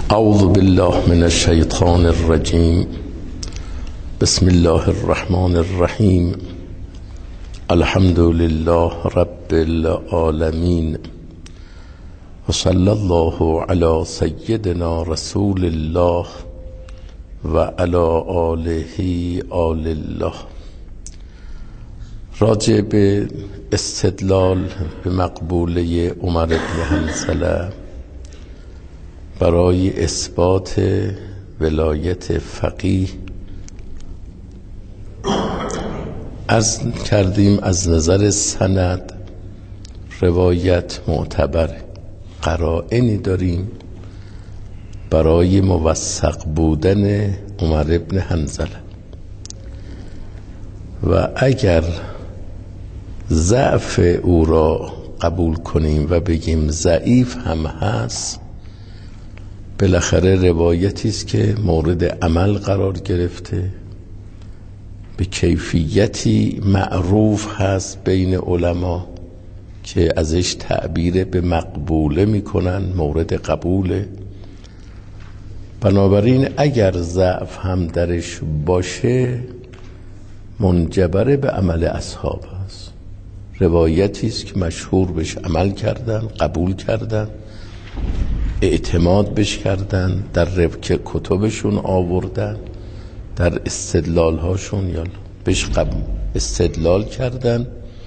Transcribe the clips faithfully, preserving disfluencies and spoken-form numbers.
اعوذ بالله من الشیطان الرجیم. بسم الله الرحمن الرحیم. الحمد لله رب العالمین و صلی الله علی سیدنا رسول الله و علی آله آل الله. راجع به استدلال به مقبوله عمر بن حنظله برای اثبات ولایت فقیه از کردیم. از نظر سند روایت معتبر، قرائنی داریم برای موثق بودن عمر بن حنظله و اگر ضعف او را قبول کنیم و بگیم ضعیف هم هست، بالاخره روایتی است که مورد عمل قرار گرفته، به کیفیتی معروف هست بین علما که ازش تعبیر به مقبوله میکنن، مورد قبوله. بنابراین اگر ضعف هم درش باشه منجبر به عمل اصحاب است. روایتی است که مشهور بهش عمل کردن، قبول کردن، اعتماد بش کردن، در ربک کتبشون آوردن، در استدلال هاشون یا بش قبول استدلال کردن.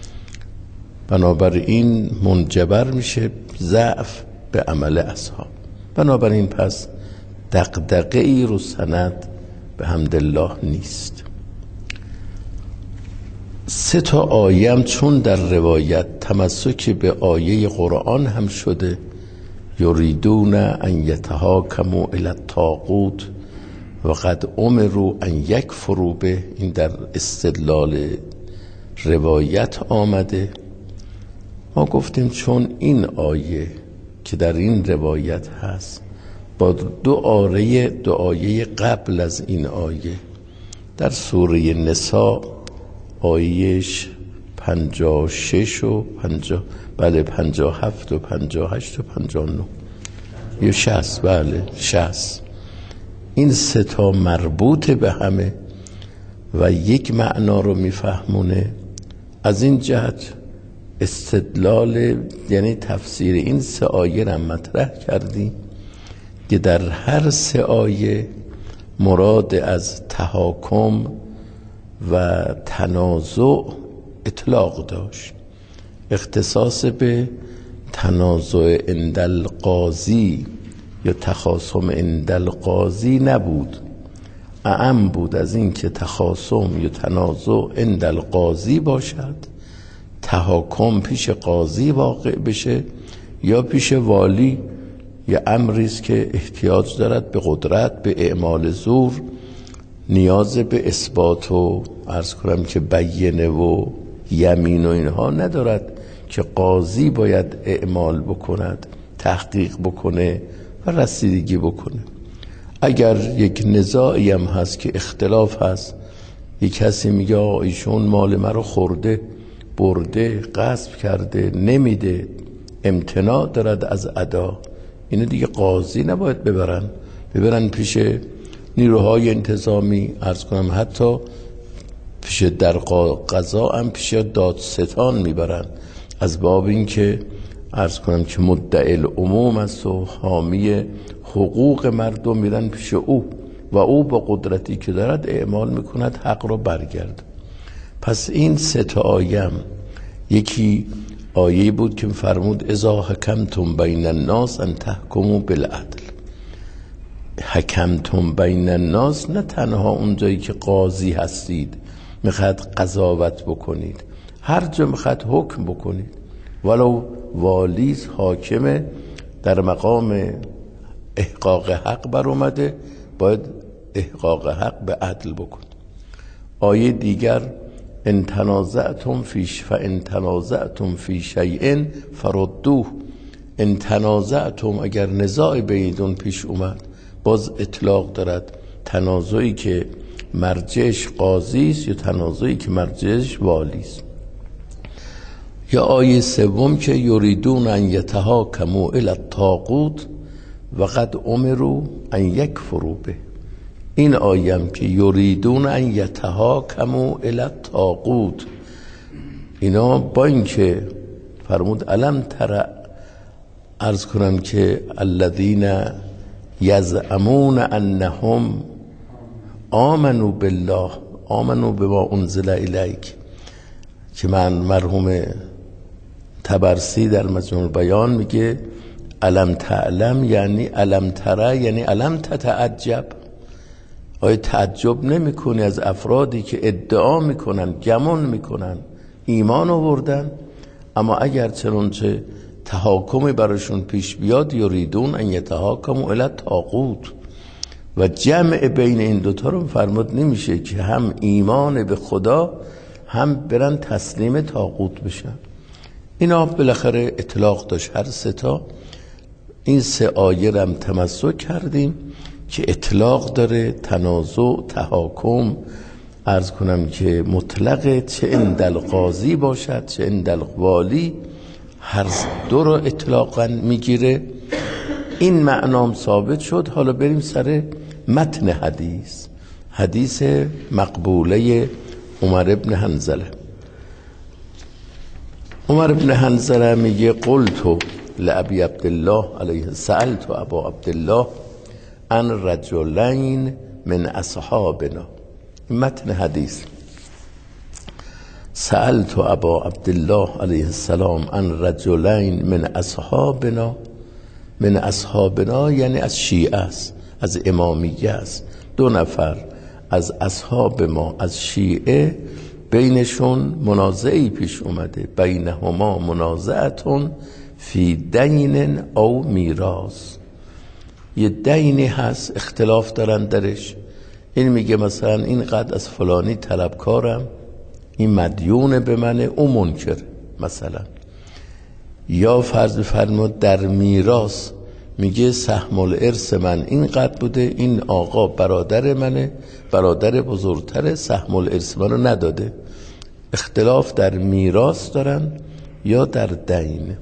بنابراین منجبر میشه ضعف به عمل اصحاب. بنابراین پس دغدغه ای رو سند به حمدالله نیست. سه تا آیه هم چون در روایت تمسک به آیه قرآن هم شده، یریدون ان یتحاکموا الی الطاغوت و قد امروا ان یکفروا به، این در استدلال روایت آمده. ما گفتیم چون این آیه که در این روایت هست با دو آیه دو آیه قبل از این آیه در سوره نساء آیهش پنجاه و شش و پنجاه بله پنجاه و هفت و پنجاه و هشت و پنجاه و نه یا شصت، بله شصت، این سه تا مربوط به همه و یک معنا رو میفهمونه. از این جهت استدلال یعنی تفسیر این سه آیه را مطرح کردیم که در هر سه آیه مراد از تحاکم و تنازع اطلاق داشت، اختصاص به تنازع عند القاضی یا تخاصم عند القاضی نبود، اعم بود از این که تخاصم یا تنازع عند القاضی باشد، تحاکم پیش قاضی واقع بشه یا پیش والی. یه امری است که احتیاج دارد به قدرت، به اعمال زور، نیاز به اثبات و عرض کنم که بیینه و یمین و اینها ندارد که قاضی باید اعمال بکند، تحقیق بکنه و رسیدگی بکنه. اگر یک نزاعی هم هست که اختلاف هست، یک کسی میگه ایشون مال مرا خورده، برده، غصب کرده، نمیده، امتناع دارد از ادا، اینو دیگه قاضی نباید ببرن، ببرن پیش نیروهای انتظامی، عرض کنم حتی پیش در قضا هم پیش دادستان میبرن، از باب این که عرض کنم که مدعی العموم است و حامی حقوق مردم، میرن پیش او و او با قدرتی که دارد اعمال میکند حق رو برگرد. پس این سه تا آیه، یکی آیه بود که فرمود اذا حکمتم بین الناس ان تحکموا بالعدل. حکمتم بین الناس نه تنها اونجایی که قاضی هستید میخواد قضاوت بکنید، هر جا میخواد حکم بکنید، ولو والی حاکم در مقام احقاق حق بر اومده، باید احقاق حق به عدل بکن. آیه دیگر ان تنازعتم فیش فان تنازعتم فی شیء فردوه، ان تنازعتم اگر نزاع بینتون پیش اومد، باز اطلاق دارد، تنازعی که مرجعش قاضی است یا تنازعی که مرجعش والی است. یا آیه سوم که یریدون ان یتحاکموا الی الطاغوت و قد امروا ان یکفروا به. این آیم که یریدون ان یتحاکموا الی الطاغوت، اینا با اینکه فرمود الم تر، عرض کنم که الذین یزعمون انهم آمنوا بالله آمنوا بما انزل الیک، که من مرحوم طبرسی در مجموع بیان میگه الم تعلم یعنی الم تره یعنی الم تتعجب، آیا تعجب نمی کنی از افرادی که ادعا میکنن گمان میکنن ایمان آوردن، اما اگر چنانچه تحاکمی براشون پیش بیاد یریدون ان یتحاکموا الی الطاغوت، و جمع بین این دوتا رو فرمود نمیشه که هم ایمان به خدا هم برن تسلیم طاغوت بشن. اینا بالاخره اطلاق داشت هر سه تا. این سه آیه هم تمسک کردیم که اطلاق داره، تنازع، تحاکم، عرض کنم که مطلقه، چه اندل قاضی باشد چه اندل والی، هر دو رو اطلاقا میگیره. این معنام ثابت شد. حالا بریم سر متن حدیث، حدیث مقبوله عمر ابن حنظله. عمر ابن حنظله میگه قلت لابی عبدالله علیه سألت ابا عبدالله عن رجلین من اصحابنا. متن حدیث سألت ابا عبدالله علیه السلام عن رجلین من اصحابنا. من اصحابنا یعنی از شیعه است، از امامیه است. دو نفر از اصحاب ما از شیعه بینشون منازعی پیش اومده، بینهما منازعتون فی دین او میراث. یه دینی هست اختلاف دارن درش، این میگه مثلا اینقدر از فلانی طلبکارم، این مدیون به منه، اون منکر مثلا. یا فرض فرمود در میراث میگه سهم الارث من اینقدر بوده، این آقا برادر منه، برادر بزرگتره، سهم الارث منو نداده. اختلاف در میراث دارن یا در دین.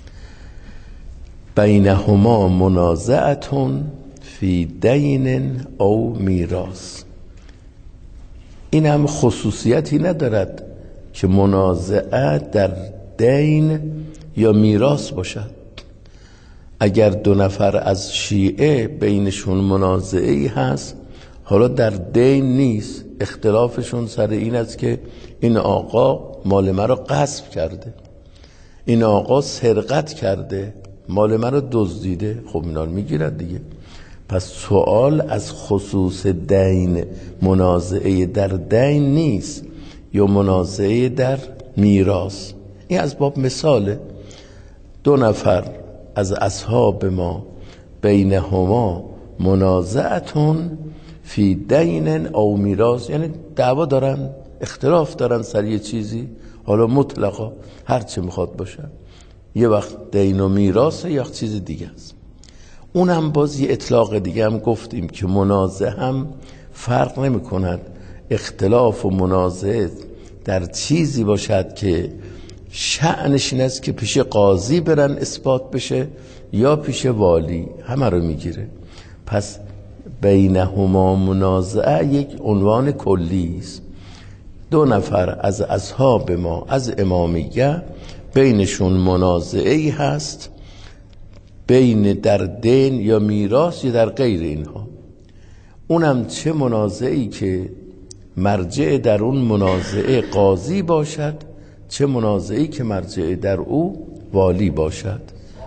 بینهما منازعتون فی دین او میراث. این هم خصوصیتی ندارد که منازعه در دین یا میراث باشد. اگر دو نفر از شیعه بینشون منازعه‌ای هست، حالا در دین نیست، اختلافشون سر این است که این آقا مال مرا غصب کرده، این آقا سرقت کرده، مال مرا دزدیده، خب اینا رو میگیرد دیگه. پس سوال از خصوص دین، منازعه در دین نیست یا منازعه در میراث. این از باب مثاله. دو نفر از اصحاب ما بینهما منازعتون فی دین او میراث، یعنی دعوا دارن، اختلاف دارن سر یه چیزی، حالا مطلقا هر چه میخواد باشه، یه وقت دین و میراث یا چیز دیگه است. اونم باز یه اطلاق دیگه هم گفتیم که منازعه هم فرق نمی کند اختلاف و منازعه در چیزی باشد که شأنش این است که پیش قاضی برن اثبات بشه یا پیش والی، همه رو میگیره. پس بینهما منازعه یک عنوان کلی است. دو نفر از اصحاب ما از امامیه بینشون منازعه‌ای هست، بین در دین یا میراث یا در غیر اینها. اونم چه منازعه‌ای که مرجع در اون منازعه قاضی باشد، چه منازعه‌ای که مرجع در او والی باشد.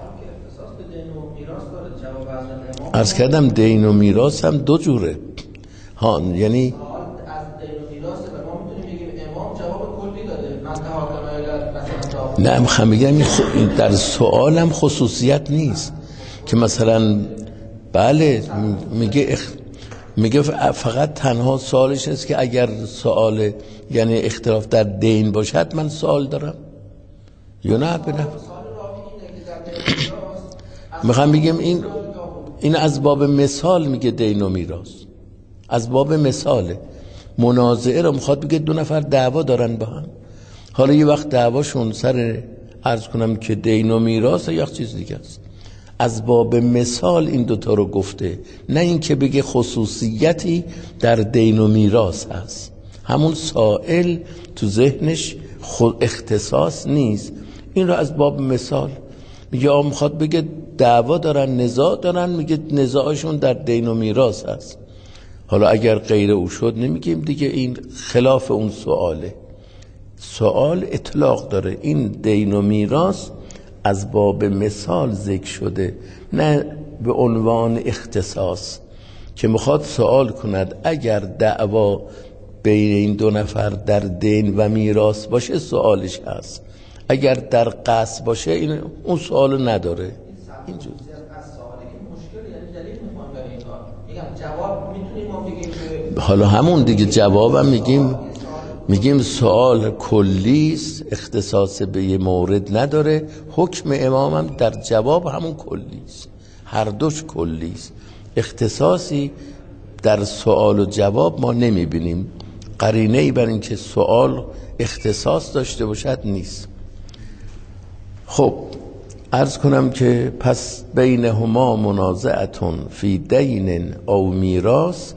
عرض کردم دین و میراث هم دو جوره ها، یعنی نه هم میگم در سوالم خصوصیت نیست که مثلا بله میگه اخ... میگه فقط تنها سوالش است که اگر سوال یعنی اختلاف در دین باشد من سوال دارم یا نه بنه. میخوام بگم این این از باب مثال میگه دین و میراث، از باب مثاله. منازعه رو میخواد بگه دو نفر دعوا دارن با هم، حالا یه وقت دعواشون سر عرض کنم که دین و میراث یا چیز دیگه است. از باب مثال این دوتا رو گفته، نه این که بگه خصوصیتی در دین و میراث هست. همون سائل تو ذهنش خود اختصاص نیست، این رو از باب مثال میگه. آم میخواد بگه دعوا دارن، نزاع دارن، میگه نزاعشون در دین و میراث هست. حالا اگر غیر او شد نمیگیم دیگه، این خلاف اون سواله. سوال اطلاق داره، این دین و میراث از باب مثال ذکر شده، نه به عنوان اختصاص که میخواد سوال کند اگر دعوا بین این دو نفر در دین و میراث باشه سوالش هست، اگر در قصد باشه این اون سوال نداره. اینجور حالا همون دیگه جوابم میگیم میگیم سوال کلی است، اختصاص به یه مورد نداره. حکم امامم در جواب همون کلی است، هر دوش کلی است. اختصاصی در سوال و جواب ما نمیبینیم، قرینه‌ای بر این که سوال اختصاص داشته باشد نیست. خب عرض کنم که پس بینهما منازعتون فی دین او میراث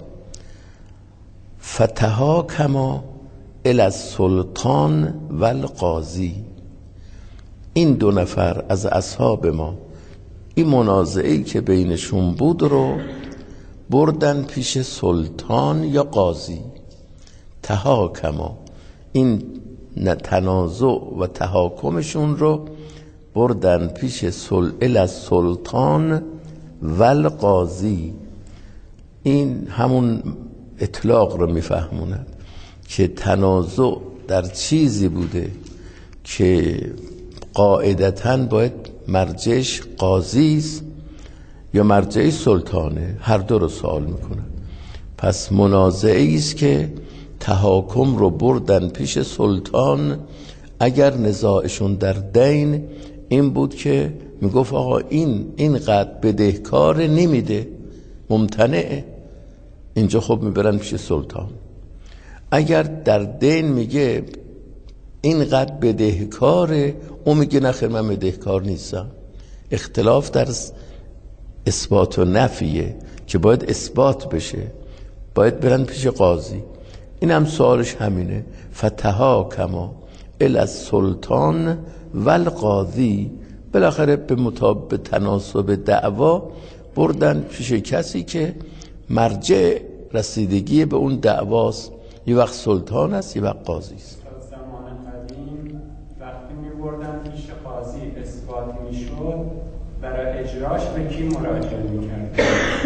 فتحاکما الی السلطان و القاضی. این دو نفر از اصحاب ما این منازعه‌ای که بینشون بود رو بردن پیش سلطان یا قاضی. تحاکما، این تنازع و تحاکمشون رو بردن پیش سل... الی السلطان و القاضی. این همون اطلاق رو میفهموند که تنازع در چیزی بوده که قاعدتاً باید مرجعش قاضی است یا مرجع سلطانه، هر دو رو سوال میکنن. پس منازعه است که تحاکم رو بردن پیش سلطان. اگر نزاعشون در دین این بود که میگفت آقا این اینقدر بدهکار نمیده، ممتنعه، اینجا خب میبرن پیش سلطان. اگر در دین میگه اینقدر بدهکاره، اون میگه نخیر من بدهکار نیستم. اختلاف در اثبات و نفیه که باید اثبات بشه، باید برن پیش قاضی. این هم سوالش همینه، فتحاکما الی السلطان و القاضی. بالاخره به مطابق تناسب دعوا بردن پیش کسی که مرجع رسیدگی به اون دعواست، یه وقت سلطان است یه وقت قاضی است. زمان قدیم وقتی می بردن پیش قاضی اثبات می شد، برای اجراش به کی مراجعه می کرد؟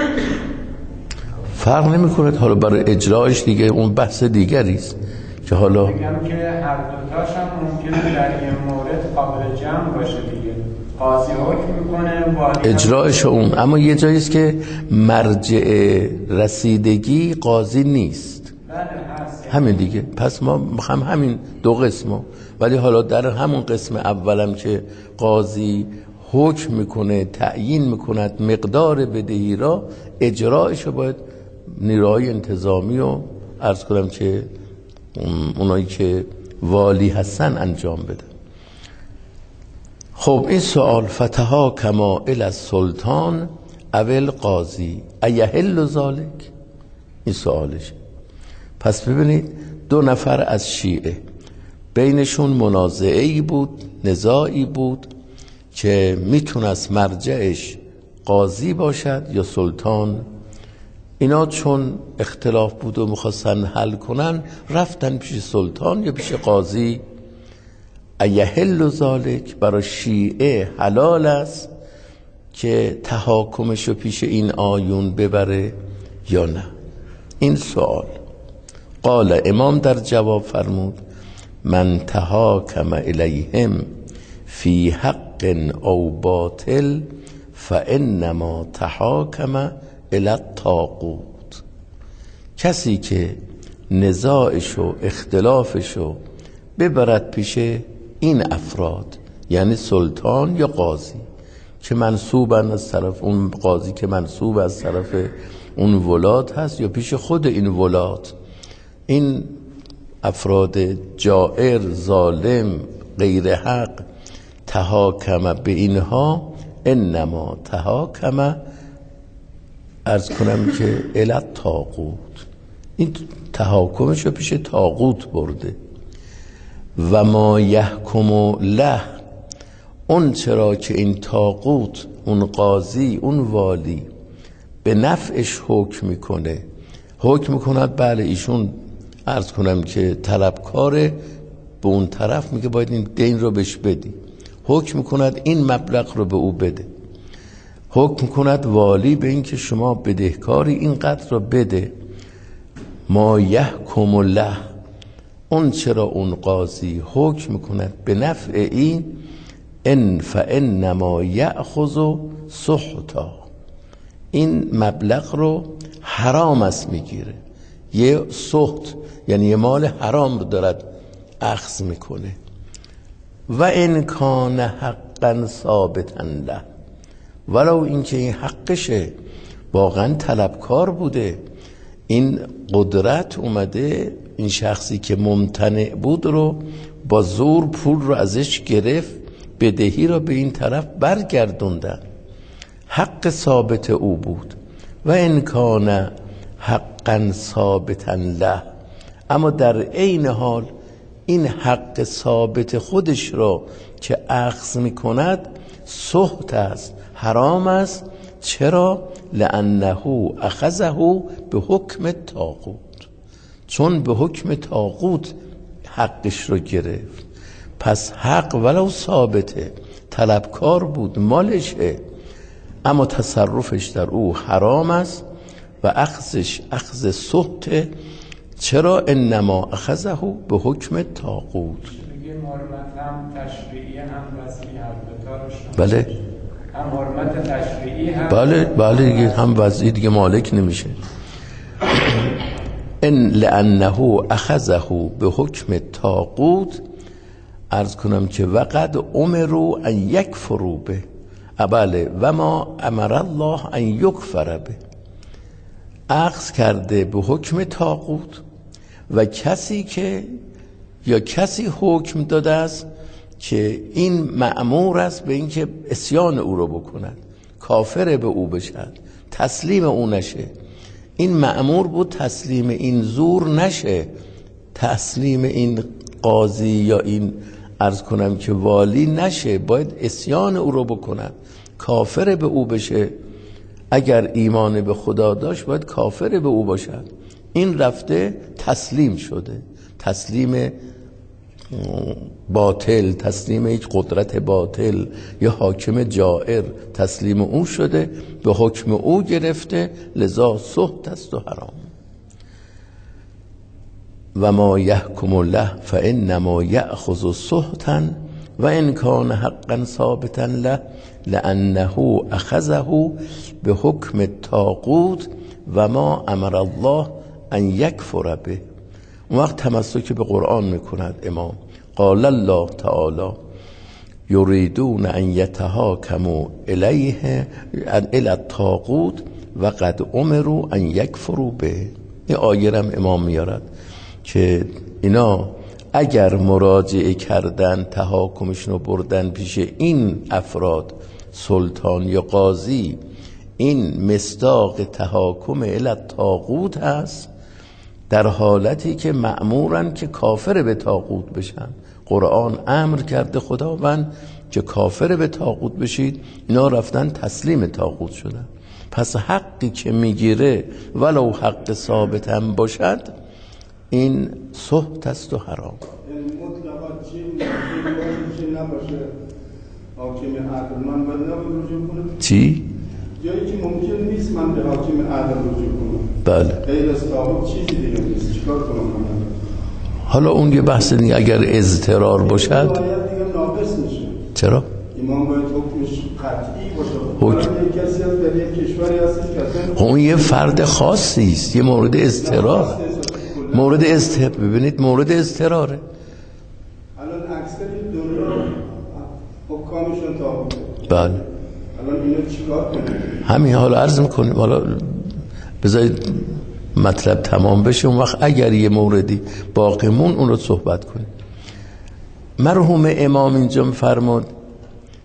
فرق نمی کند. حالا برای اجراش دیگه اون بحث دیگری است که حالا میگم که هر دوتاش هم ممکنه در یه مورد قابل جمع باشه دیگه. قاضی حکم میکنه اجراش اون، اما یه جایی است که مرجع رسیدگی قاضی نیست. بله هست همین دیگه. پس ما هم همین دو قسمه، ولی حالا در همون قسم اولم که قاضی حکم میکنه، تعیین میکند مقدار بدهی را، اجرایش رو باید نیروهای انتظامی و عرض کنم که اونایی که والی هستن انجام بده. خب این سوال فتحاکما الی السلطان او القاضی ایحل ذلک، این سوالش. پس ببینید دو نفر از شیعه بینشون منازعه‌ای بود، نزاعی بود که میتونست مرجعش قاضی باشد یا سلطان. اینا چون اختلاف بود و میخواستن حل کنن، رفتن پیش سلطان یا پیش قاضی. ایحل ذلک، برای شیعه حلال است که تحاکمشو پیش این آیون ببره یا نه؟ این سوال. قال، امام در جواب فرمود من تحاکم الیهم فی حق او باطل فانما تحاکم الی الطاغوت. کسی که نزاعش و اختلافشو ببرد پیش این افراد، یعنی سلطان یا قاضی که منصوبن از طرف اون قاضی که منصوب از طرف اون ولاد هست یا پیش خود این ولاد، این افراد جائر، ظالم، غیر حق، تحاکم به اینها انما تهاکم عرض کنم که الی طاغوت، این تهاکمش رو پیش طاغوت برده. و ما یحکم له، اون چرا که این طاغوت، اون قاضی، اون والی به نفعش حکم میکنه، حکم میکند بله ایشون عرض کنم که طلبکاره، به اون طرف میگه باید این دین رو بهش بدی، حکم میکند این مبلغ رو به او بده، حکم میکند والی به این که شما بدهکاری اینقدر رو بده. ما یحکم له، اون چرا اون قاضی حکم میکند به نفع این، ان فانما یأخذ سحتا، این مبلغ رو حرام است میگیره، یه سحت یعنی یه مال حرام رو دارد اخذ میکنه. و ان کان حقا ثابتا له، ولو اینکه این حقشه، واقعا طلبکار بوده، این قدرت اومده این شخصی که ممتنع بود رو با زور پول رو ازش گرفت، بدهی رو به این طرف برگردوندن، حق ثابت او بود. و ان کان حقا ثابتا له، اما در عین حال این حق ثابت خودش رو که اخذ میکند سحت است، حرام است. چرا؟ لانه اخذه به حکم طاغوت، چون به حکم طاغوت حقش رو گرفت. پس حق ولو ثابته، طلبکار بود، مالشه، اما تصرفش در او حرام است و اخذش اخذ سحت. چرا؟ انما اخذه به حکم طاغوت. دیگه حرمت هم تشریعی هم وضعی هر دوتا رو بله هم حرمت تشریعی هم بله بله دیگه هم وضعی دیگه مالک نمیشه. ان لانه اخذه به حکم طاغوت، عرض کنم که وقد امروا ان یکفروا به، بله و ما امر الله ان یکفر به، اخذ کرده به حکم طاغوت و کسی که یا کسی حکم داده است که این مأمور است به اینکه عصیان او رو بکند، کافر به او بشد، تسلیم او نشه. این مأمور بود تسلیم این زور نشه، تسلیم این قاضی یا این عرض کنم که والی نشه، باید عصیان او رو بکند، کافر به او بشه. اگر ایمان به خدا داشت باید کافر به او باشد. این رفته تسلیم شده، تسلیم باطل، تسلیم یک قدرت باطل یا حاکم جائر، تسلیم او شده، به حکم او گرفته، لذا سحت است و حرام. و ما یحکم له فانما یأخذ سحتا و ان کان حقا ثابتا له لانه اخذه به حکم طاغوت و ما امر الله ان یکفر به. اون وقت تمسک به قرآن میکند امام. قال الله تعالی یریدون ان یتهاکموا الیه الی الطاغوت و قد امروا ان یکفروا به. این آیه هم امام میارد که اینا اگر مراجعه کردن، تهاکمشون رو بردن پیش این افراد، سلطان یا قاضی، این مصداق تهاکم الی الطاغوت هست، در حالتی که مأمورن که کافر به طاغوت بشن. قرآن امر کرده خداوند که کافر به طاغوت بشید، اینا رفتن تسلیم طاغوت شدن. پس حقی که میگیره ولو حق ثابت هم باشد، این سحت است و حرام. مطلقا چی نباشه حاکم عدل، من باید نباید رجوع کنم؟ چی؟ جایی که ممکن نیست من به حاکم عدل رجوع کنم، بله، غیر از طاغوت چیزی دیگه نیست، چیکار کنم من؟ حالا اون یه بحث دیگه، اگر اضطرار باشد باید دیگه ناقص میشه. چرا؟ ایمان باید حکمش قطعی باشه. حکم یک کسی از در یک کشوری هستش که اون یه فرد خاصی است، یه مورد اضطرار، مورد اضطرار، ببینید مورد اضطراره. الان اکثر دنیا حکامشون طاغوته. بله، الان اینا چیکار کنیم؟ همین حالا عرض میکنیم، حالا بذارید مطلب تمام بشه، اون وقت اگر یه موردی باقی مون اون رو صحبت کنیم. مرحوم امام اینجا فرمود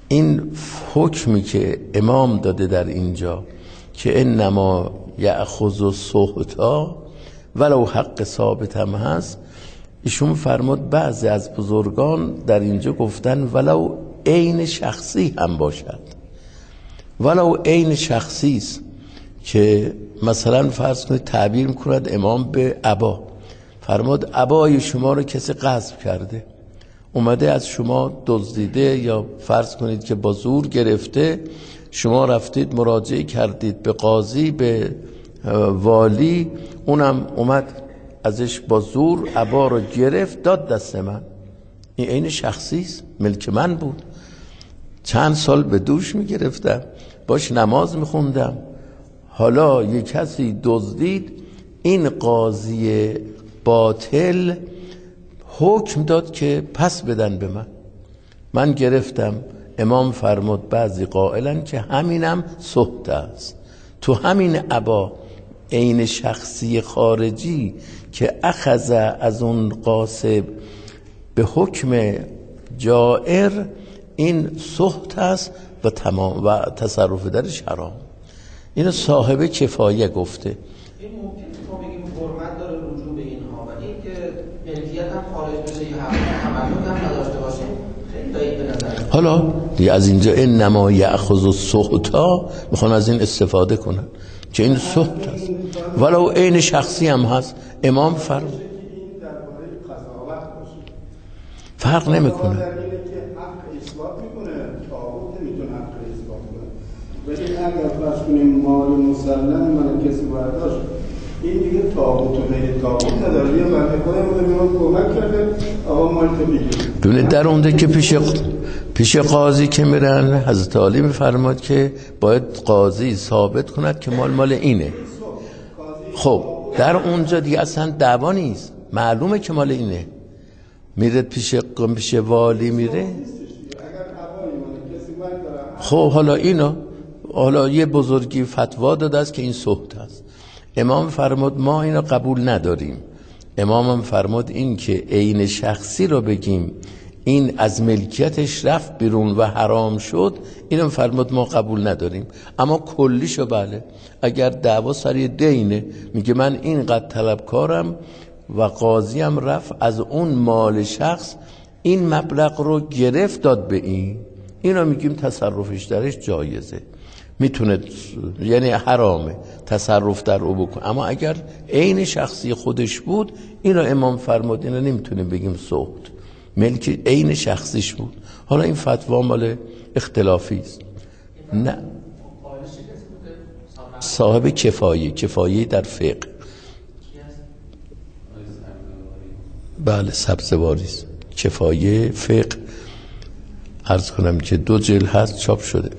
این حکمی که امام داده در اینجا که انما یأخذ السهتا ولو حق ثابت هم هست، ایشون فرمود بعضی از بزرگان در اینجا گفتن ولو عین شخصی هم باشد. ولو عین شخصی است که مثلا فرض کنید تعبیر میکند امام به عبا، فرمود عبای شما رو کسی غصب کرده، اومده از شما دزدیده یا فرض کنید که با زور گرفته، شما رفتید مراجعه کردید به قاضی به والی، اونم اومد ازش با زور عبا رو گرفت داد دست من، این عین شخصی است، ملک من بود، چند سال به دوش میگرفتم باش نماز میخوندم، حالا یک کسی دزدید، این قاضی باطل حکم داد که پس بدن به من، من گرفتم. امام فرمود بعضی قائلن که همینم سهت است، تو همین عبا عین شخصی خارجی که اخذ از اون قاصب به حکم جائر، این سهت است و تمام و تصرف درش حرام. اینو صاحب کفایه گفته. این ممکن که ما بگیم حرمت داره رجوع به اینها و این که ملکیت هم خارج بشه یا تملک هم نداشته باشیم خیلی بعید به نظر. حالا دیگه از اینجا انما یأخذ السهتا میخوان از این استفاده کنن که این سهت است ولو عین شخصی هم هست. امام فرق فرق نمیکنه. ولی اگر فرض کنیم مال مسلم من کسی برداشت، این دیگه طاغوت و غیر طاغوت نداره، یا بنده خدا به من کمک کرده آقا مال تو بگیر. دونه در اونده که پیش پیش قاضی که میرن حضرت علی میفرماد که باید قاضی ثابت کند که مال مال اینه. خب در اونجا دیگه اصلا دعوا نیست، معلومه که مال اینه، میره پیش پیش والی میره. خب حالا اینو حالا یه بزرگی فتوا داده است که این سهت است. امام فرمود ما اینو قبول نداریم. امام فرمود این که عین شخصی رو بگیم این از ملکیتش رفت بیرون و حرام شد، اینم فرمود ما قبول نداریم. اما کلیشو بله، اگر دعوا سر دینه میگه من اینقدر طلبکارم و قاضیم رفت از اون مال شخص این مبلغ رو گرفت داد به این، اینو میگیم تصرفش درش جایزه، میتونه یعنی حرامه تصرف در او بکن. اما اگر عین شخصی خودش بود، اینو امام فرمود اینو نمیتونیم بگیم سهت، ملک عین شخصیش بود. حالا این فتوا مال اختلافی است. نه صاحب کفایه، کفایه در فقه. بله سبزواری است، کفایه فقه. عرض کنم که دو جلد هست چاپ شده.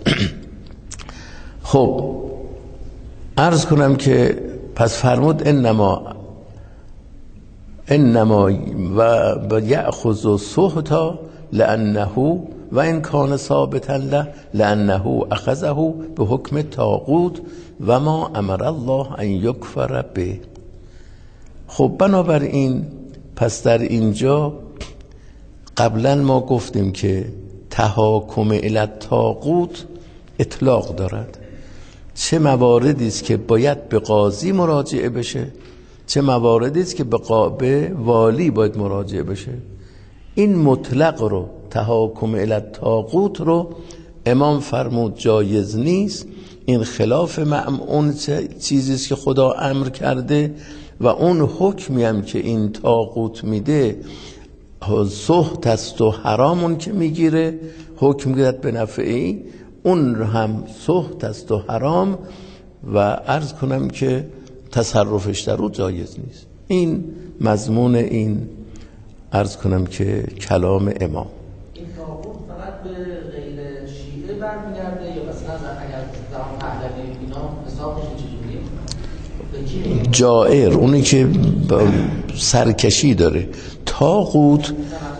خب عرض کنم که پس فرمود انما انما و یأخذ سهتا لانه و ان کان ثابتا له لانه اخذه به حکم طاغوت و ما امر الله ان یکفر به. خب بنابراین پس در اینجا قبلا ما گفتیم که تحاکم الی الطاغوت اطلاق دارد. چه مواردی است که باید به قاضی مراجعه بشه، چه مواردی است که به قاضی والی باید مراجعه بشه. این مطلق رو تحاکم الی الطاغوت رو امام فرمود جایز نیست، این خلاف اون چیزی است که خدا امر کرده و اون حکمی هم که این طاغوت میده سهت است و حرامون که میگیره حکم گیرد به نفعی، اون هم سهت است و حرام و عرض کنم که تصرفش در او جایز نیست. این مضمون این عرض کنم که کلام امام. این طاغوت فقط به غیر شیعه برمیگرده یا مثلا اگر زمان پهلوی اینا حسابش چجوریه؟ جائر اونی که سرکشی داره. طاغوت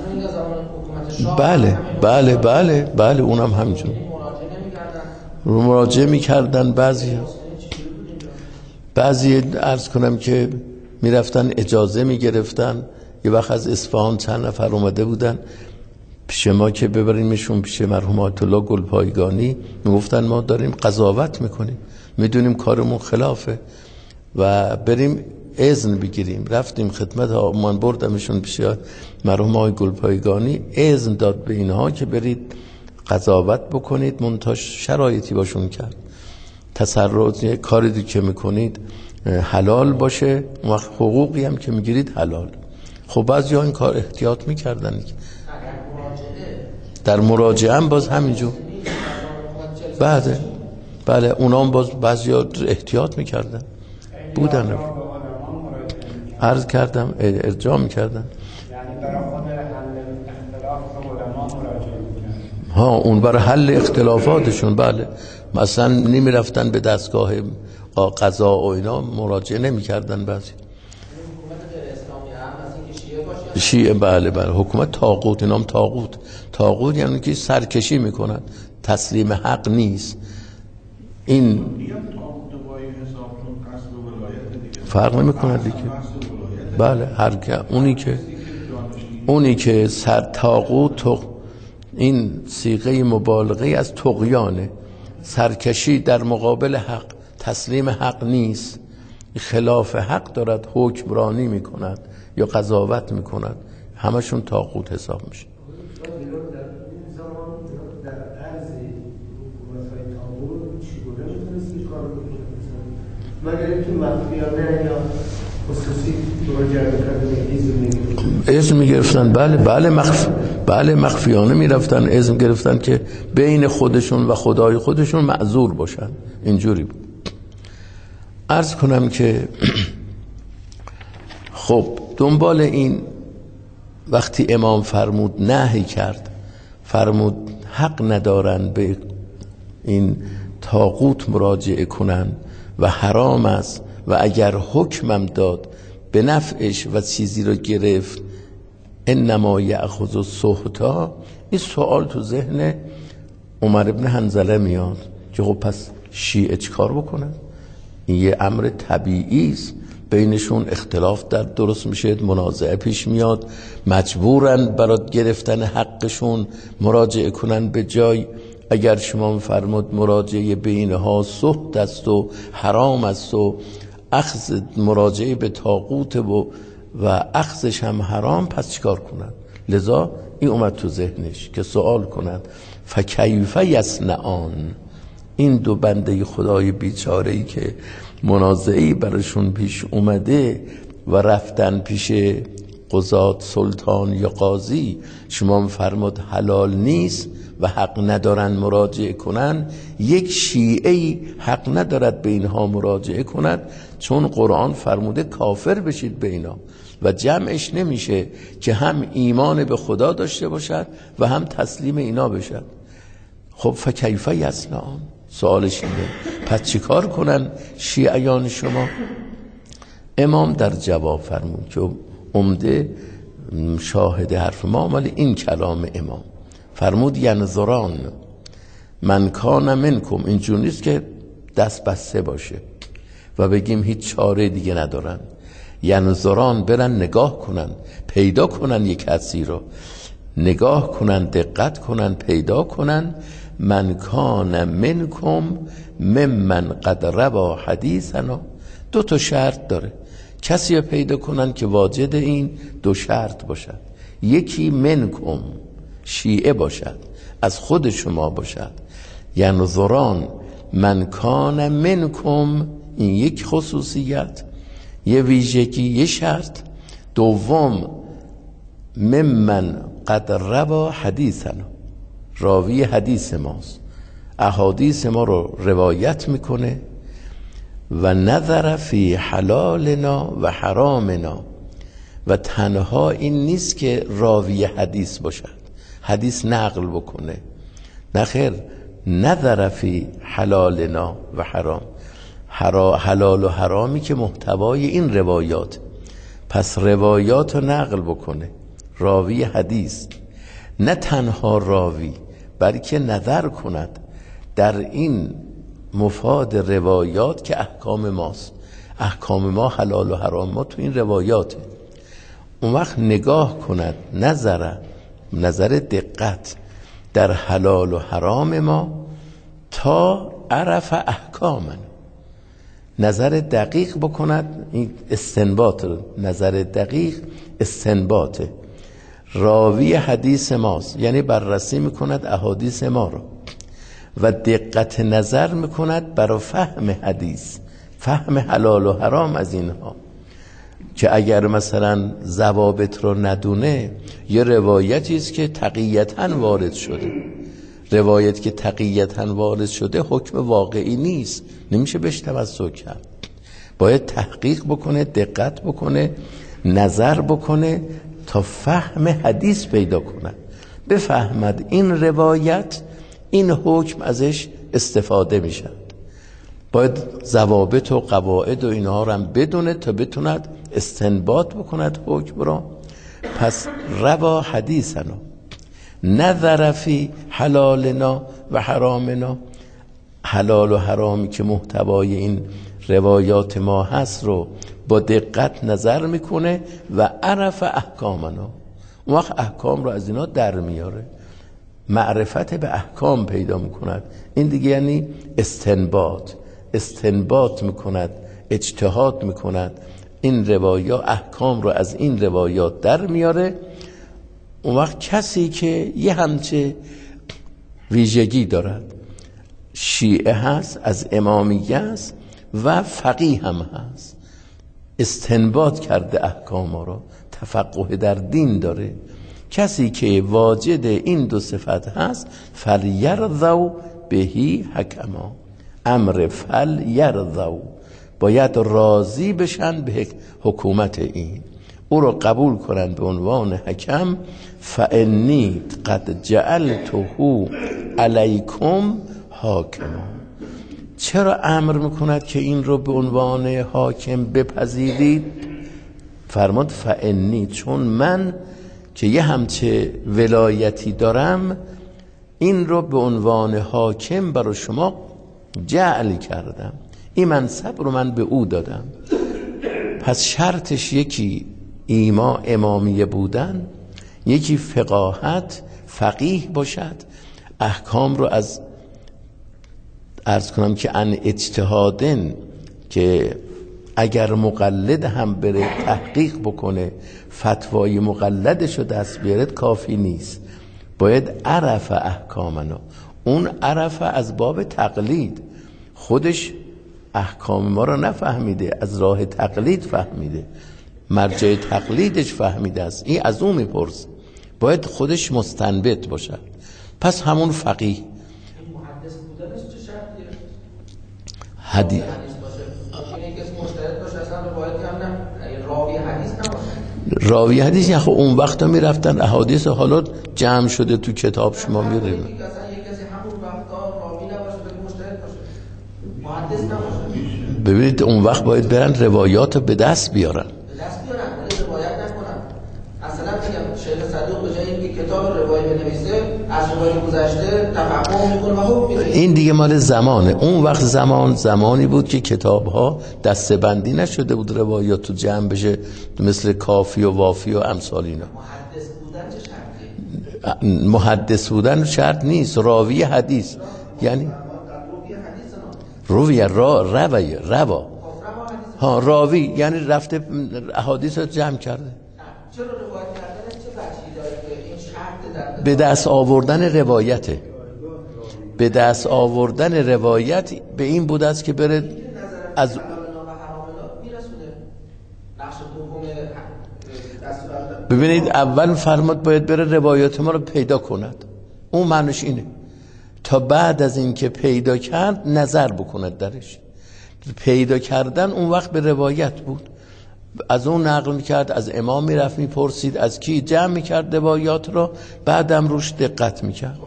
بله بله بله بله اونم همینجور رو مراجعه میکردن. بعضی بعضی عرض کنم که میرفتن اجازه میگرفتن. یه وقت از اصفهان چند نفر اومده بودن، پیش ما که ببریمشون پیش مرحوم آیت الله گلپایگانی، میگفتن ما داریم قضاوت میکنیم، میدونیم کارمون خلافه و بریم اذن بگیریم. رفتیم خدمت ها، من بردمشون پیش مرحوم آقای گلپایگانی، اذن داد به اینها که برید قضاوت بکنید، منتها شرایطی باشون کرد، تسرع کاری که میکنید حلال باشه، اون وقت حقوقی هم که میگیرید حلال. خب بعضی ها این کار احتیاط میکردن، در مراجعه هم باز همینجور بعد بله اونا هم باز بعضی ها احتیاط میکردن بودن، عرض کردم ارجاع میکردن، یعنی برای خود حل اختلاف به علما مراجعه میکردن. ها اون برای حل اختلافاتشون بله، مثلا نمیرفتن به دستگاه قضا و اینا مراجعه نمیکردن. بعضی شیعه بله بله حکومت طاغوت، اینام طاغوت. طاغوت یعنی که سرکشی میکنن، تسلیم حق نیست. این فرق نمیکنه دیگه. بله هر که اونی که اونی که سر طاغوت، این صیغه مبالغه از طغیانه، سرکشی در مقابل حق، تسلیم حق نیست، خلاف حق دارد حکمرانی میکند یا قضاوت میکند، همشون طاغوت حساب میشه. مگر اینکه مخفیانه یا خصوصی مراجعه کردن اذن میگرفتن. بله بله مخف... بله مخفیانه میرفتن اذن گرفتن که بین خودشون و خدای خودشون معذور باشن. اینجوری بود. عرض کنم که خب دنبال این وقتی امام فرمود نهی کرد، فرمود حق ندارن به این طاغوت مراجعه کنن و حرام است و اگر حکمم داد به نفعش و چیزی رو گرفت انما یأخذ السحتا، این سوال تو ذهن عمر ابن حنظله میاد که خب پس شیعه چیکار بکنن؟ این یه امر طبیعی است، بینشون اختلاف در درست میشه، منازعه پیش میاد، مجبورن برای گرفتن حقشون مراجعه کنن به جای. اگر شما فرمود مراجعه بینها سحت است و حرام است و اخذ مراجعه به طاغوت و و اخذش هم حرام، پس چیکار کنن؟ لذا این اومد تو ذهنش که سوال کنن فکیف یصنعان، این دو بنده خدای بیچاره‌ای که منازعه‌ای براشون پیش اومده و رفتن پیش قضات سلطان یا قاضی، شما فرمود حلال نیست و حق ندارن مراجعه کنن، یک شیعه‌ای حق ندارد به اینها مراجعه کند، چون قرآن فرموده کافر بشید به اینا و جمعش نمیشه که هم ایمان به خدا داشته باشد و هم تسلیم اینا بشد. خب فکیف یصنعون، سوالش اینه پس چیکار کنن شیعیان شما؟ امام در جواب فرمود که عمده شاهد حرف ما مال این کلام امام، فرمود ینظران من کان منکم، اینجور نیست که دست بسته باشه و بگیم هیچ چاره دیگه ندارن. ینظران برن نگاه کنن، پیدا کنن یک کسی رو، نگاه کنن، دقت کنن، پیدا کنن. من کان منکم ممن قد روا حدیثنا، دو تا شرط داره، کسی رو پیدا کنن که واجد این دو شرط باشد. یکی منکم شیعه باشد، از خود شما باشد. ینظران من کان منکم، این یک خصوصیت، یه ویژگی، یه شرط. دوم ممن قد روا حدیثنا، راوی حدیث ماست، احادیث ما رو روایت میکنه. و نظر فی حلالنا و حرامنا، و تنها این نیست که راوی حدیث باشد، حدیث نقل بکنه، نخیر، نظر فی حلالنا و حرام، حلال و حرامی که محتوای این روایات، پس روایات رو نقل بکنه، راوی حدیث. نه تنها راوی، بلکه نظر کند در این مفاد روایات که احکام ماست، احکام ما حلال و حرام ما تو این روایاته. اون وقت نگاه کند، نظر نظر دقت در حلال و حرام ما تا عرف احکامن، نظر دقیق بکند. این استنباط، نظر دقیق استنباطه، راوی حدیث ماست، یعنی بررسی میکند احادیث ما رو و دقت نظر میکند برای فهم حدیث، فهم حلال و حرام از اینها، که اگر مثلا ضوابط رو ندونه یه روایتی است که تقییتاً وارد شده، روایت که تقییتاً وارد شده حکم واقعی نیست، نمیشه بهش تمسک کرد. باید تحقیق بکنه، دقت بکنه، نظر بکنه تا فهم حدیث پیدا کنه، بفهمد این روایت این حکم ازش استفاده میشه. باید ضوابط و قواعد و اینها رو هم بدونه تا بتوند استنباط بکند حکم را. پس روا حدیثنا نظر فی حلالنا و حرامنا، حلال و حرامی که محتوای این روایات ما هست رو با دقت نظر میکنه و عرف احکامنا، اون وقت احکام رو از اینا در میاره، معرفت به احکام پیدا میکند. این دیگه یعنی استنباط، استنباط میکند، اجتهاد میکند، این روایات احکام رو از این روایات در میاره. اون وقت کسی که یه همچه ویژگی دارد، شیعه هست، از امامیه هست و فقیه هم هست، استنباط کرده احکام رو، تفقه در دین داره، کسی که واجد این دو صفت هست فلیرضوا بهی حکما، امر فلیرضوا، باید راضی بشن به حکومت این، او رو قبول کنن به عنوان حکم. فانی قد جعلته علیکم حاکما، چرا امر میکند که این رو به عنوان حاکم بپذیرید؟ فرمود فانی، چون من که یه همچه ولایتی دارم این رو به عنوان حاکم برای شما جعل کردم، این منصب رو من به او دادم. پس شرطش یکی ایما امامیه بودن، یکی فقاهت، فقیه باشد، احکام رو از عرض کنم که ان اجتهادن، که اگر مقلد هم بره تحقیق بکنه فتوای مقلدشو دست بیارد کافی نیست، باید عرف احکامنا، اون عرف از باب تقلید، خودش احکام ما رو نفهمیده، از راه تقلید فهمیده، مرجع تقلیدش فهمیده است، این از اون میپرس، باید خودش مستنبط باشد. پس همون فقیه محدث بودنش چه شرطیه؟ حدیث راوی حدیث نباشه، راوی حدیث یعنی خب اون وقتا میرفتن احادیث حالا جمع شده تو کتاب شما میره، اصلا یک کسی همون وقتا راوی نباشه بگه مجتهد باشه، محدث نباشه. ببینید اون وقت باید برن روایات رو به دست بیارن، به دست بیارن ولی روایت نکنن. اصلا میگم شیخ صدوق به جای اینکه کتاب روایت بنویسه از روایت گذشته تفقه میکنه و حکم میده. این دیگه مال زمانه، اون وقت زمان زمانی بود که کتاب ها دسته بندی نشده بود، روایات تو جمع بشه مثل کافی و وافی و امثال اینا. محدث بودن چه شرطیه؟ محدث بودن شرط نیست، راوی حدیث یعنی روی را روی روا ها، راوی یعنی رفته احادیث رو جمع کرده. چرا روایت کردنش چه بچی داره که این شرط در به دست آوردن روایته، به دست آوردن روایت به این بود است که بره از ببینید اول فرمود باید بره روایات ما رو پیدا کند، اون معنیش اینه، تا بعد از این که پیدا کرد نظر بکند درش. پیدا کردن اون وقت به روایت بود، از اون نقل میکرد، از امام میرفت میپرسید، از کی جمع میکرد روایات رو، بعدم روش دقت میکرد.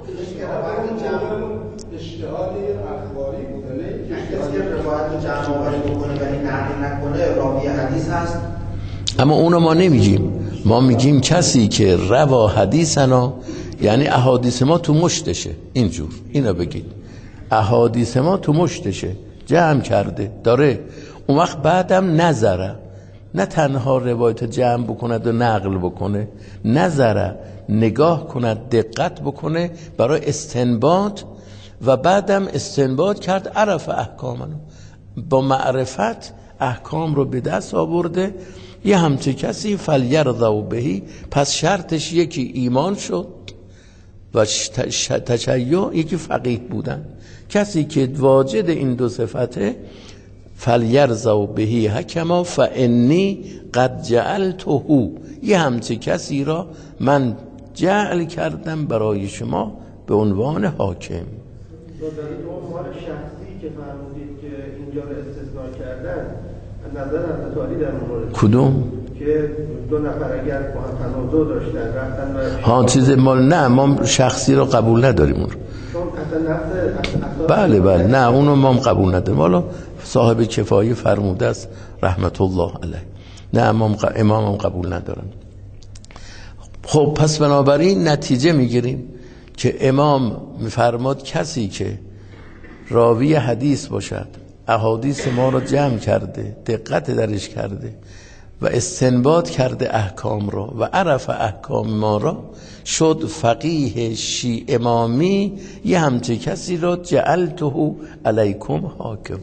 اشتهاد اخباری بوده، نه کسی که روایت جمع آوری بکنه ولی نقل نکنه راوی حدیث هست. اما اونو ما نمیگیم، ما میگیم کسی که روا حدیثنا، یعنی احادیث ما تو مشتشه، اینجور اینو بگید، احادیث ما تو مشتشه، جمع کرده داره، اون وقت بعدم نظره، نه تنها روایت جمع بکند و نقل بکنه، نظره نگاه کند، دقت بکنه برای استنباط و بعدم استنباط کرد عرف احکامنو، با معرفت احکام رو به دست آورده. یه همچه کسی فلیرضوا بهی، پس شرطش یکی ایمان شد و تشیع، یکی فقیه بودن. کسی که واجد این دو صفته فلیرضوا بهی حکما فانی قد جعلته، یه همچه کسی را من جعل کردم برای شما به عنوان حاکم. دادن دو مال شخصی که فرمودید که اینجا رو استثناء کردن، نظر حضرت علی در مورد کدوم؟ که دو نفر اگر با هم تنازع داشتن رفتن و ها چیز مال، نه ما شخصی رو قبول نداریم اون رو. چون اصلا نفس بله بله نه اونو ما قبول نداریم. حالا صاحب کفایه فرموده است رحمت الله علیه، نه امام امام هم قبول ندارن. خب پس بنابراین نتیجه میگیریم که امام میفرماد کسی که راوی حدیث باشد، احادیث ما رو جمع کرده، دقت درش کرده و استنباط کرده احکام رو و عرف احکام ما را، شد فقیه شیع امامی. یه همچه کسی را جعلته علیکم حاکم.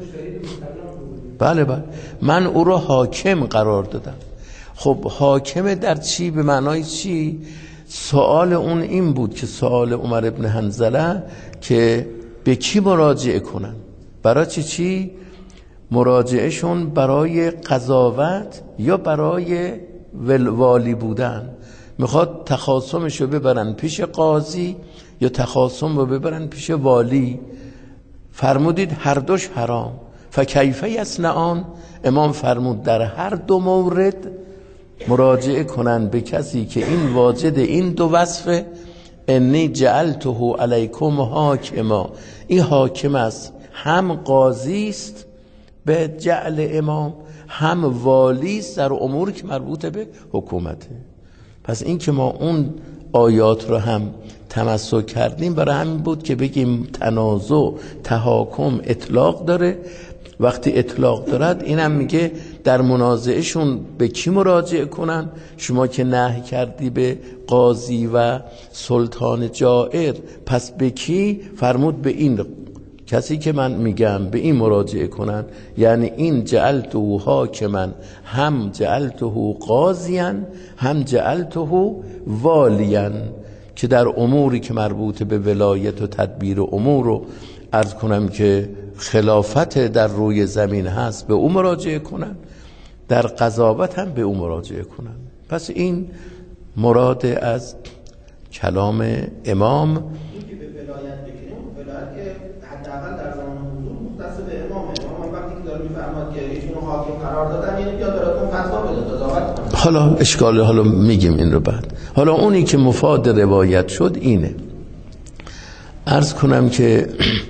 بله بله من او را حاکم قرار دادم. خب حاکم در چی؟ به معنای چی؟ سوال اون این بود که سوال عمر ابن حنظله که به کی مراجعه کنن، برای چی چی مراجعهشون، برای قضاوت یا برای والی بودن؟ میخواد تخاصمشو ببرن پیش قاضی یا تخاصم رو ببرن پیش والی؟ فرمودید هر دوش حرام. فکیف یصنعان؟ امام فرمود در هر دو مورد مراجعه کنن به کسی که این واجد این دو وصفه، انی جعلته علیکم حاکما، این حاکم است، هم قاضی است به جعل امام، هم والی است در امور که مربوط به حکومته. پس این که ما اون آیات رو هم تمسک کردیم برای همین بود که بگیم تنازع تحاکم اطلاق داره. وقتی اطلاق دارد اینم میگه در منازعشون به کی مراجعه کنن؟ شما که نهی کردی به قاضی و سلطان جائر، پس به کی؟ فرمود به این کسی که من میگم به این مراجعه کنن. یعنی این جعلته حاکما، هم جعلته قاضیا، هم جعلته والیا، که در اموری که مربوط به ولایت و تدبیر امور رو عرض کنم که خلافت در روی زمین هست به او مراجعه کنن، در قضاوت هم به او مراجعه کنن. پس این مراد از کلام امام. این که به ولایت بگیریم، ولایت که حداقل در زمان حضور مختص به امامه. امام وقتی که داره میفرماد که ایشونو حاکم قرار دادن، یعنی بیاد براتون فتوا بده، قضاوت کنه. حالا اشکال، حالا میگیم این رو بعد. حالا اونی که مفاد روایت شد اینه. عرض کنم که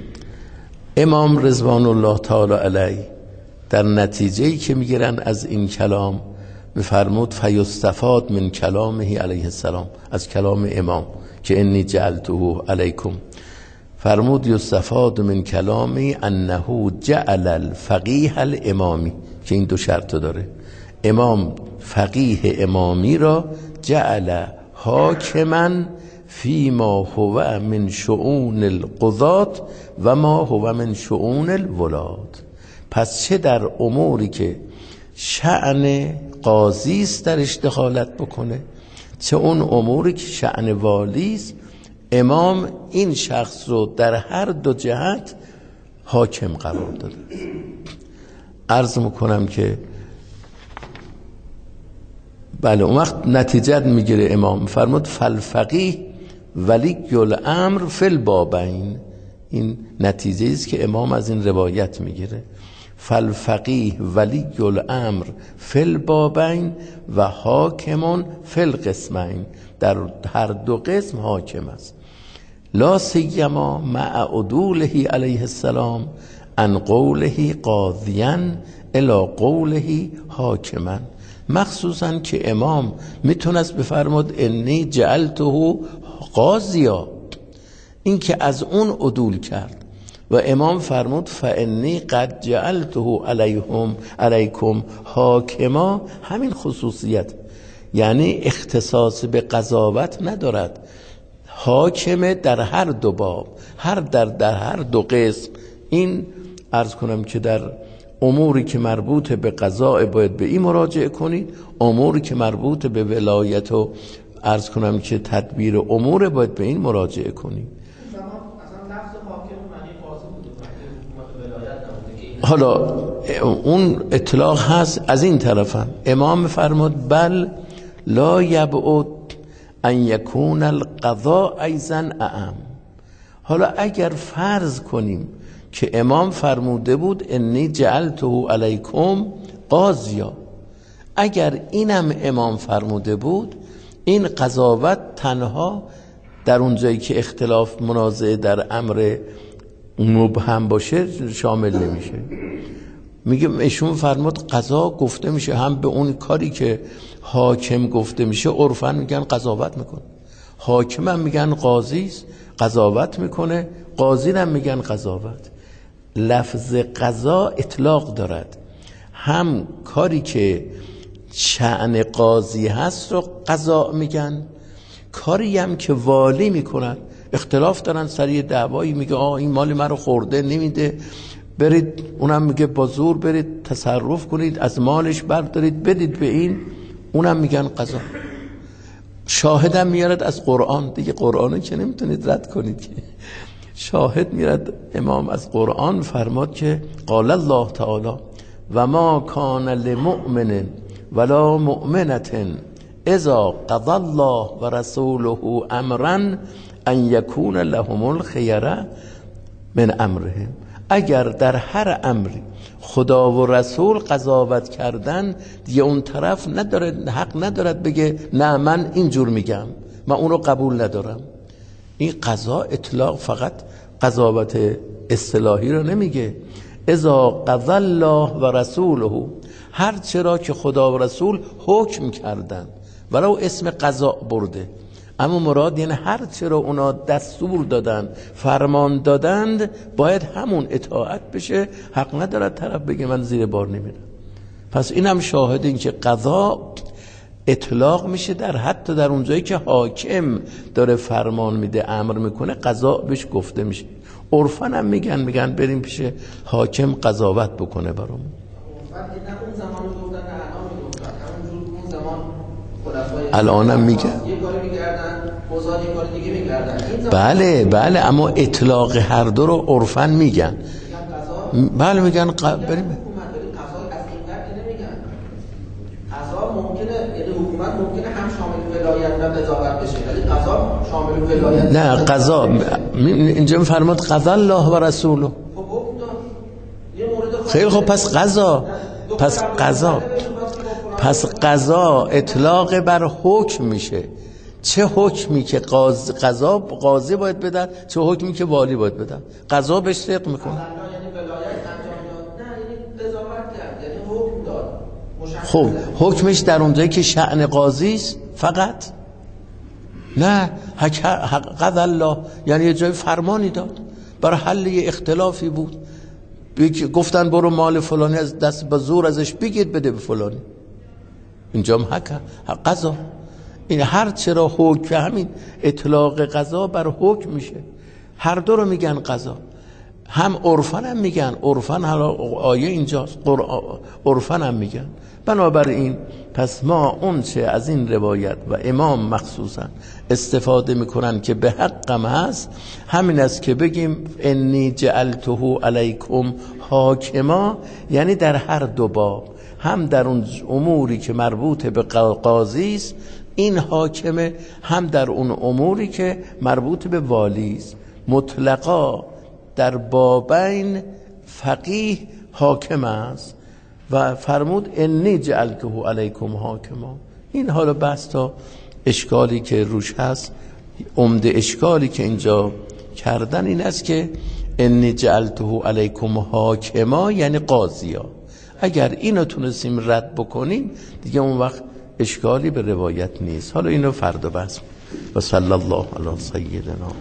امام رضوان الله تعالی علیه در نتیجه‌ای که میگیرن از این کلام بفرمود فیستفاد من کلامه علیه السلام، از کلام امام که انی جعلته علیکم، فرمود یستفاد من کلامه انه جعل الفقیه الامامی، که این دو شرط داره. امام فقیه امامی را جعل حاکما فیما هو من شؤون القضات و ما هو من شؤون الولاد. پس چه در اموری که شأن قاضی است درش دخالت بکنه، چه اون اموری که شأن والی است، امام این شخص رو در هر دو جهت حاکم قرار داده. عرض میکنم که بله اون وقت نتیجه میگیره امام فرمود فالفقیه ولی الامر فی البابین. این نتیجه است که امام از این روایت میگیره. فالفقیه ولی الامر فی البابین و حاکمون فی القسمین، در هر دو قسم حاکم است. لا سیما مع عدوله علیه السلام عن قوله قاضیا الی قوله حاکما، مخصوصا که امام میتونست بفرماد انی جعلته قاضیا، این که از اون عدول کرد و امام فرمود فانی قد جعلته علیهم علیکم حاکما. همین خصوصیت یعنی اختصاص به قضاوت ندارد، حاکمه در هر دو باب، هر در در هر دو قسم. این عرض کنم که در اموری که مربوط به قضاء باید به این مراجعه کنید، اموری که مربوط به ولایت و عرض کنم که تدبیر امور باید به این مراجعه کنید. حالا اون اطلاق هست از این طرفم. امام فرمود بل لا یبعد ان یکون القضاء ایضا اعم. حالا اگر فرض کنیم که امام فرموده بود انی جعلته علیکم قاضیا، اگر اینم امام فرموده بود، این قضاوت تنها در اون جایی که اختلاف منازعه در امر مبهم باشه شامل نمیشه. میگه ایشون فرمود قضا گفته میشه هم به اون کاری که حاکم گفته میشه، عرفاً میگن قضاوت میکنه. حاکم هم میگن قاضی است قضاوت میکنه، قاضی هم میگن قضاوت. لفظ قضا اطلاق دارد، هم کاری که شأن قاضی هست رو قضا میگن، کاری هم که والی میکنن. اختلاف دارن سر دعوایی، میگه آه این مال من رو خورده نمیده، برید، اونم میگه با زور برید تصرف کنید از مالش بردارید بدید به این، اونم میگن قضا. شاهدم میارد از قرآن، دیگه قرآنو که نمیتونید رد کنید که. شاهد میارد امام از قرآن فرماد که قال الله تعالی و ما کان لمؤمن ولا مؤمنة اذا قضى الله و رسوله امرا ان یکون لهم الخیره من امرهم. اگر در هر امری خدا و رسول قضاوت کردن، دیگه اون طرف نداره حق ندارد بگه نه من اینجور میگم، من اون رو قبول ندارم. این قضا اطلاق فقط قضاوت اصطلاحی رو نمیگه. اذا قضى الله و رسوله، هر چرا که خدا و رسول حکم کردن ولو اسم قضا برده، اما مراد یعنی هر چرا اونا دستور دادن فرمان دادند باید همون اطاعت بشه. حق ندارد طرف بگه من زیر بار نمیرم. پس اینم شاهد این که قضا اطلاق میشه در حتی در اونجایی که حاکم داره فرمان میده امر میکنه قضا بهش گفته میشه. عرفاً هم میگن میگن بریم پیش حاکم قضاوت بکنه برامون. الانم میگن یه کاری میگردن بزار یه کاری دیگه میگردن. بله بله، اما اطلاق هر دو رو عرفاً میگن. بله میگن ق... بریم قضا از این قضیه نمیگن. قضا ممکنه یعنی حکومت ممکنه هم شامل ولایت و قضاوت بشه، ولی قضا شامل ولایت نه. قضا اینجا میفرماد قضا الله و رسوله. خیلی خب پس قضا پس قضا پس قضا اطلاق بر حکم میشه. چه حکمی که قاضی قضا قاضی باید بدن، چه حکمی که والی باید بدن، قضا بهش صدق میکنه. خب حکمش در اونجایی که شأن قاضی است فقط، نه قضا الله یعنی یه جای فرمانی داد برای حل یه اختلافی بود، گفتن برو مال فلانی از دست به زور ازش بگید بده به فلانی، اینجا هم حق قضا. این هر چرا حکم، همین اطلاق قضا بر حکم میشه. هر دو رو میگن قضا. هم عرفاً هم میگن، عرفاً حالا آیه اینجاست، عرفاً هم میگن. بنابراین پس ما اون چه از این روایت و امام مخصوصا استفاده میکنن که به حقم هست، همین است که بگیم انی جعلته علیکم حاکما، یعنی در هر دو باب، هم در اون اموری که مربوط به قاضی است این حاکمه، هم در اون اموری که مربوط به والی است. مطلقا در بابین فقیه حاکم است و فرمود انی جعلته علیکم حاکما. این حالا بس تا اشکالی که روش هست، عمده اشکالی که اینجا کردن این است که انی جعلته علیکم حاکما یعنی قاضیا. اگر اینو تونستیم رد بکنیم دیگه اون وقت اشکالی به روایت نیست. حالا اینو فردا بحث. و صلی الله علی سیدنا